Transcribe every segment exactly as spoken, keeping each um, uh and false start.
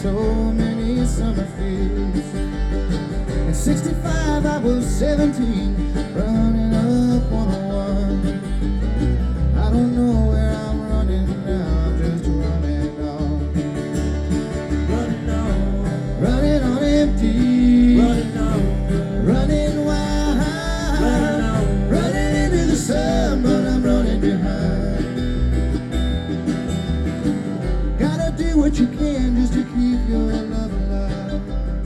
so many summer fields. At sixty-five I was seventeen, running up one oh one. I don't know where I'm running now, I'm just running on. Running on, running on empty, running on, running wild, running on, running into the sun, but I'm running behind. Gotta do what you can just to keep your love alive.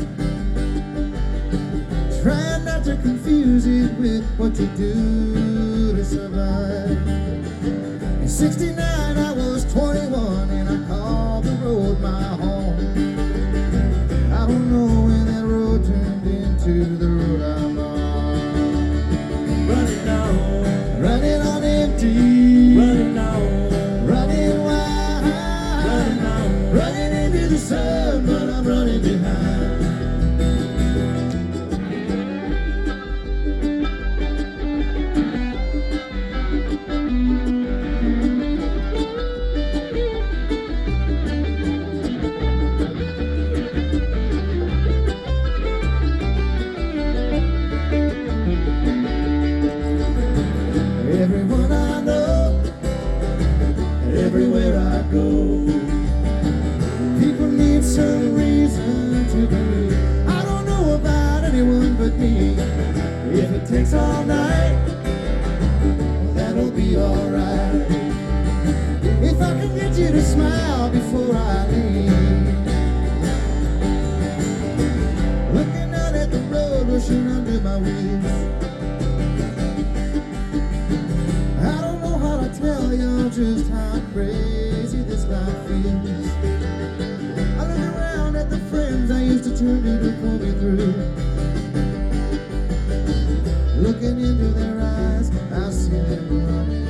Try not to confuse it with what to do to survive. In sixty-nine I was twenty-one and I called the road my home. I don't know when that road turned into the road I'm on. Running on, running on empty, running on, running wild, running on, running into the sun, but I'm running behind. Everyone I know, everywhere I go, people need some reason to believe. I don't know about anyone but me. If it takes all night, that'll be alright. If I can get you to smile before I leave. Looking out at the road, rushing under my wheels. Tell you just how crazy this life feels. I look around at the friends I used to turn to to pull me through. Looking into their eyes, I see them running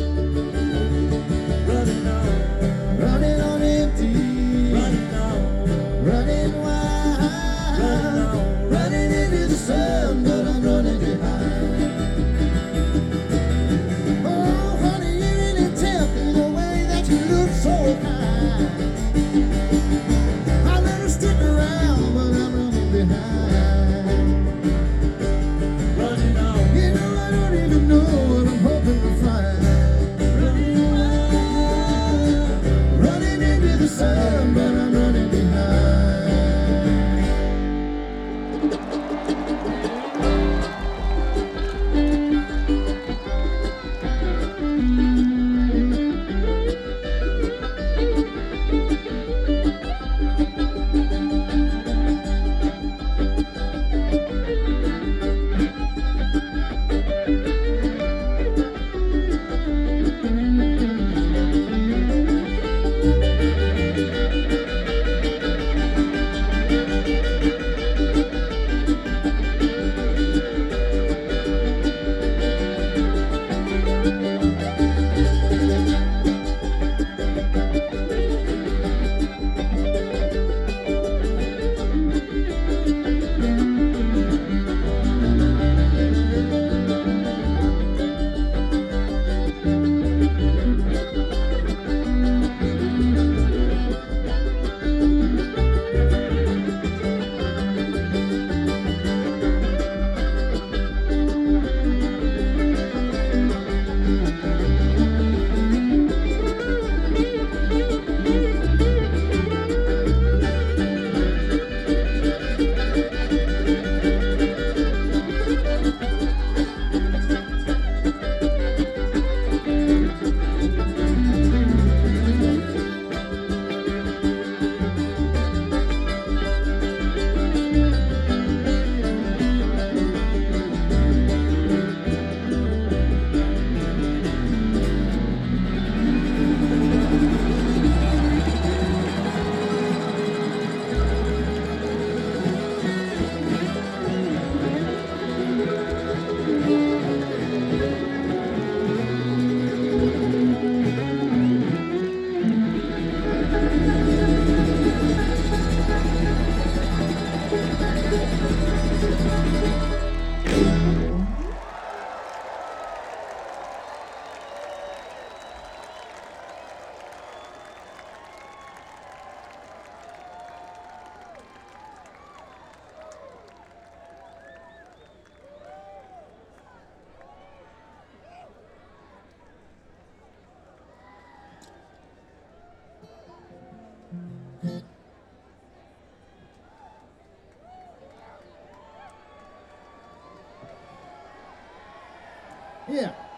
too. Running on, running on empty, running on, running wild, running on, running into the sun, but I'm running behind. So high, I let her stick around, but I'm running behind. Running on. You know I don't even know what I'm hoping to find. Yeah.